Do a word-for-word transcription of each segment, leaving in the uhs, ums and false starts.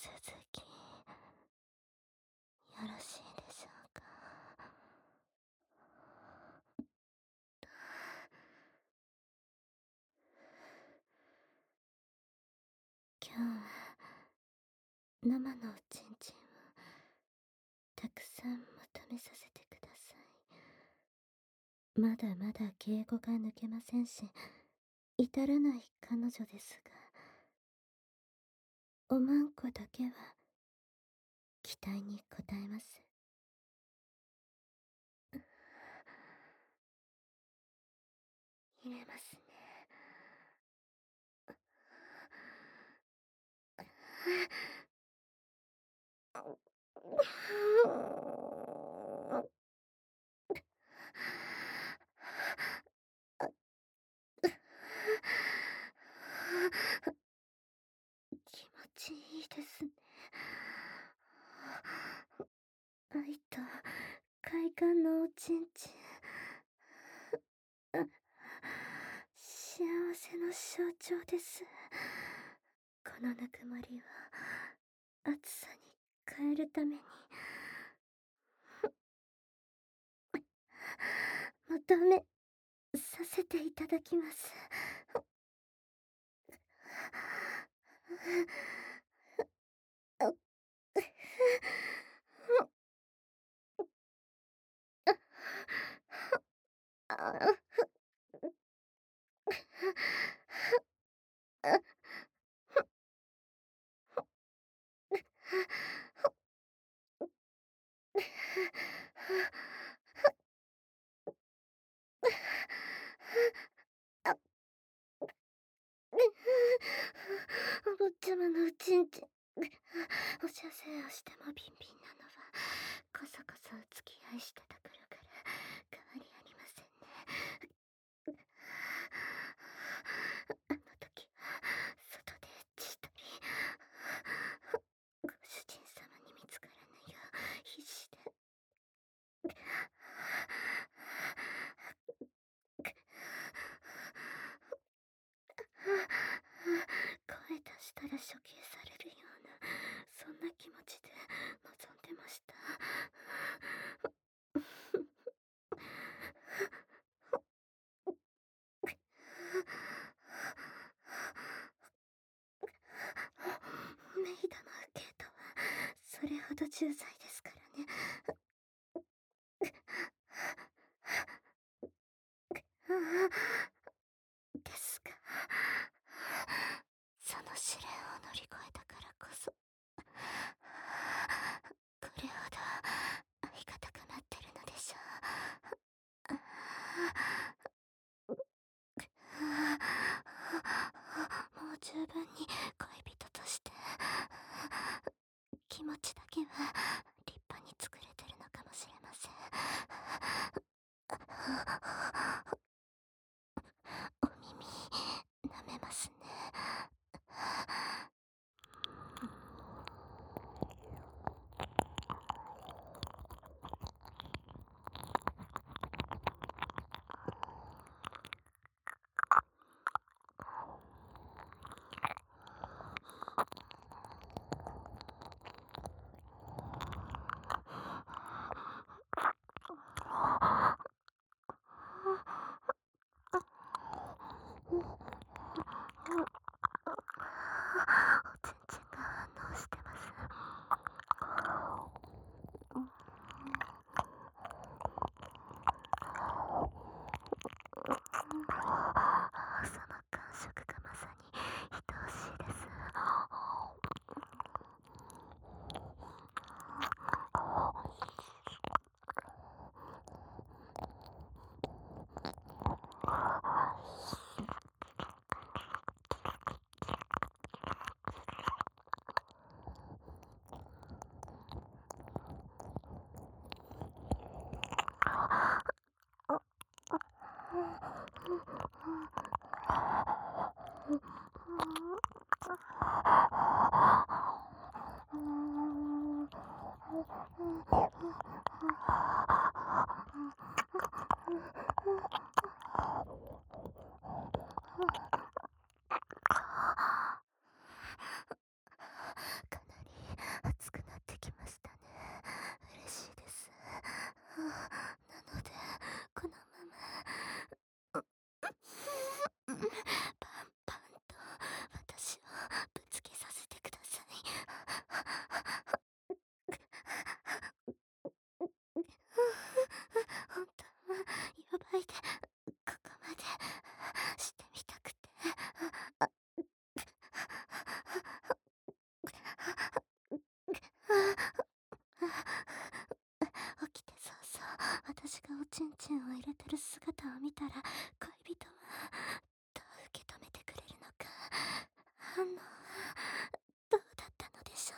続き、よろしいでしょうか。今日は生のおちんちんをたくさん求めさせてください。まだまだ敬語が抜けませんし、至らない彼女ですが、おまんこだけは期待に応えます。入れますね。気持ちいいですね。愛と快感のおちんちん。幸せの象徴です。このぬくもりを暑さに変えるために求めさせていただきます。お坊ちゃまのおちんちん、お射精をしてもビンビンなのはこそこそお付き合いしたところから変わりありませんね。あの時は外でエッチしたり、ご主人様に見つからぬよう必死で声出したら処刑されるような、そんな気持ちで望んでました。メイドの受けとはそれほど重罪ですからね。ですが、その試練を乗り越えたからこそ、これほど愛が高まってるのでしょう。もう十分に恋人として気持ちだけは立派に作れてるのかもしれません。お耳舐めますね。 いでここまでしてみたくて。起きて早々、私がおちんちんを入れてる姿を見たら、恋人はどう受け止めてくれるのか、反応はどうだったのでしょ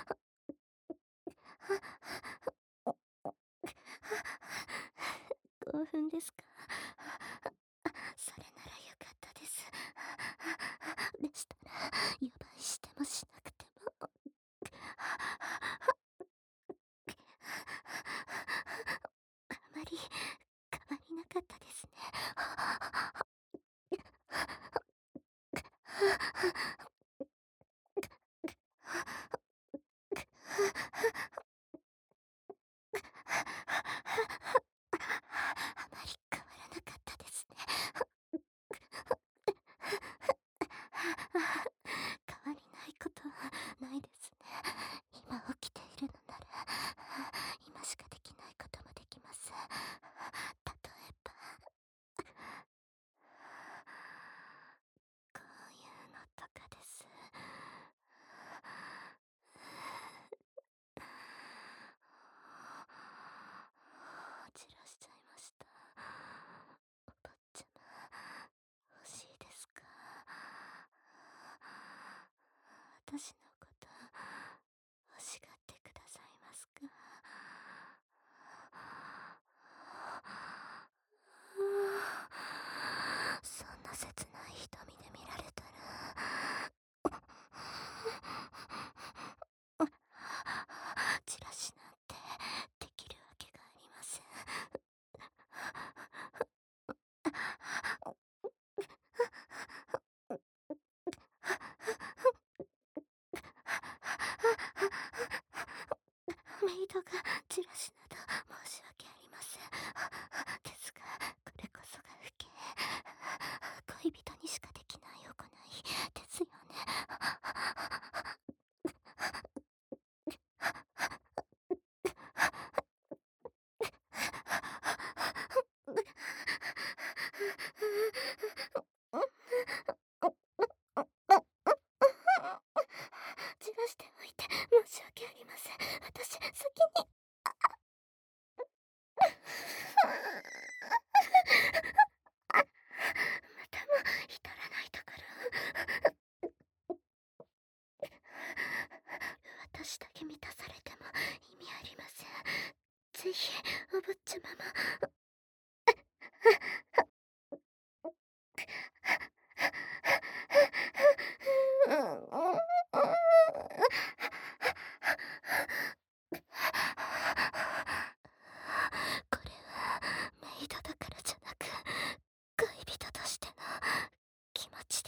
う。興奮ですか？それならよかったです。でしたら、予売してもしなくても。あまり変わりなかったですね。あまり変わらなかったですね。変わりないことはないですね。今起きているのなら、今しかできないこともできます。例えば、こういうのとかです。散らしちゃいました。お坊ちゃま、欲しいですか？私のこと欲しがってくださいますか？そんな切ない瞳で見られたら、チラシなんてできるわけがありません。メイドがチラシなど申し訳ありません。ですが、これこそが不敬。恋人にしかできない行いですよね。散らしておいて申し訳ありません。私、先に。またも至らないところ。私だけ満たされても意味ありません。ぜひ、お坊ちゃまも。これはメイドだからじゃなく、恋人としての気持ちです。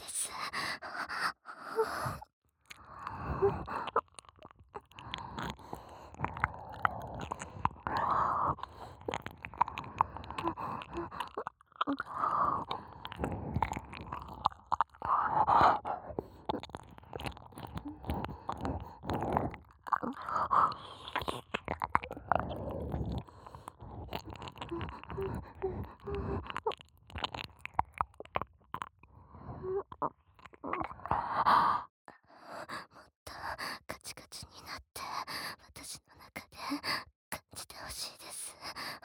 もっとカチカチになって私の中で感じてほしいです。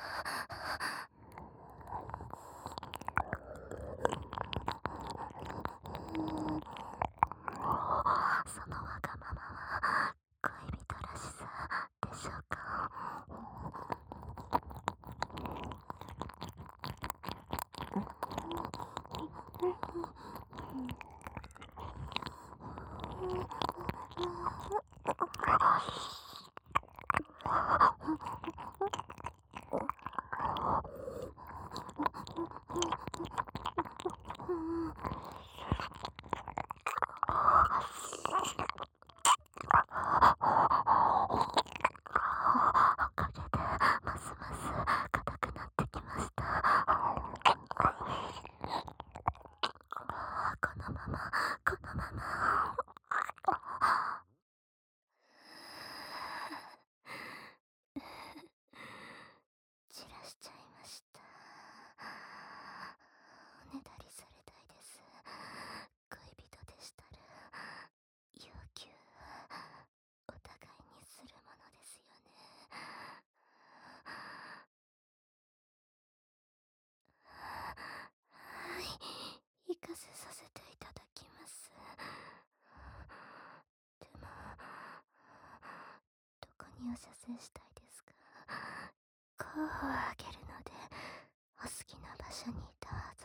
そのわがままは恋人らしさでしょうか？ 何を射精したいですか？候補をあげるので、お好きな場所にどうぞ。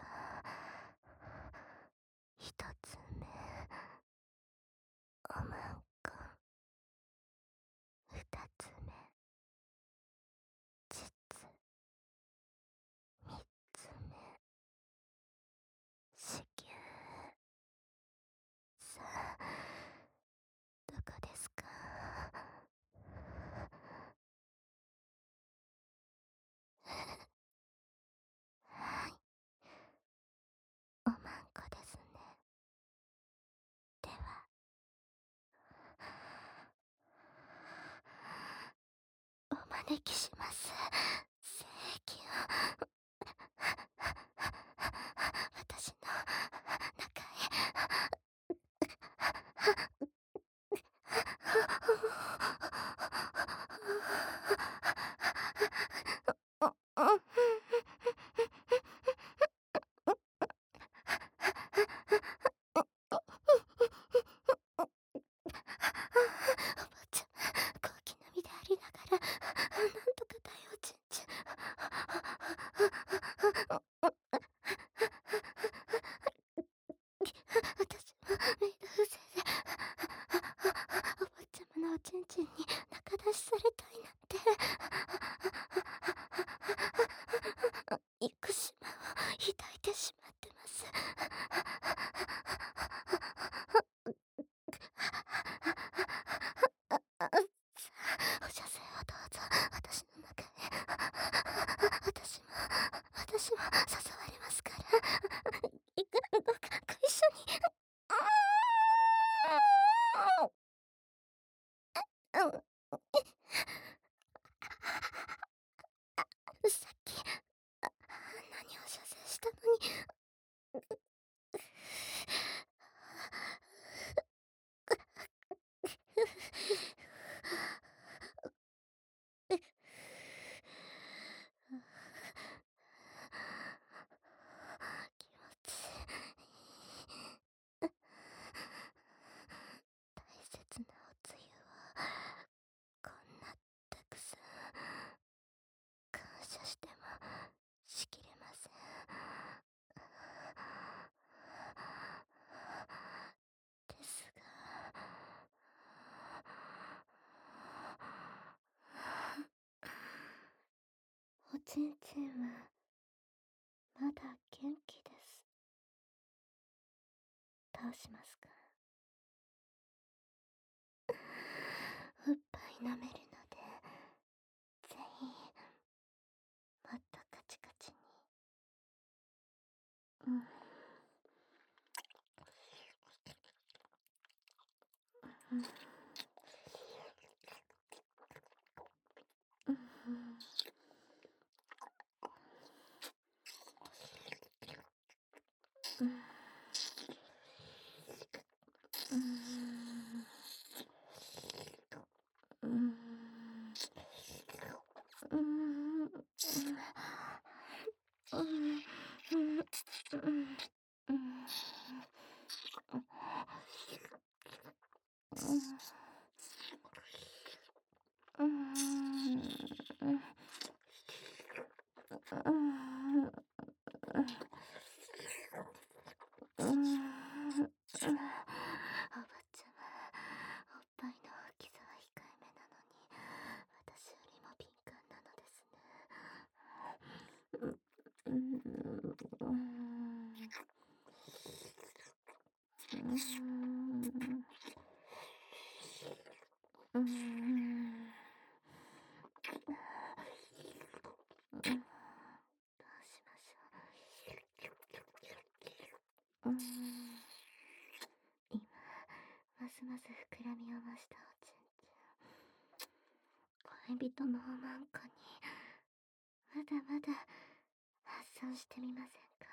一つ目、おまんこ。二つ目、膣。三つ目、子宮。さあ、どこですか？はい、おまんこですね。では、お招きします。精液を私の中へ。おばちゃん、高貴な身でありながら、なんとかだよ、ちんちん。私はメイド不正で、おばちゃまのおちんちんに仲出しされたいなんて。憎しまを抱いてしまってます。お射精をどうぞ、私の中へ。私も、私も誘われますから。いくらどうかご一緒に。うん。さっき、あ何を射精したのに。気持ちいい。大切なおつゆをこんなたくさん感謝してもしきれません。ですが、おちんちんはまだ元気です。どうしますか？おっぱい舐めるので、ぜひ、もっとカチカチに。うん。うん。うん。うん。うん。うん。うん。うん。うん。うん。うん。うん。おばちゃま、おっぱいの大きさは控えめなのに、私よりも敏感なのですね。うん。うん。うん。うん。どうしましょう。うん。今、ますます膨らみを増したおちんちん。恋人のおまんこに、まだまだ発散してみませんか？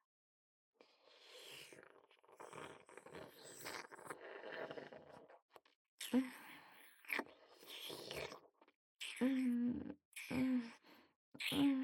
うん。うん。うん。うん。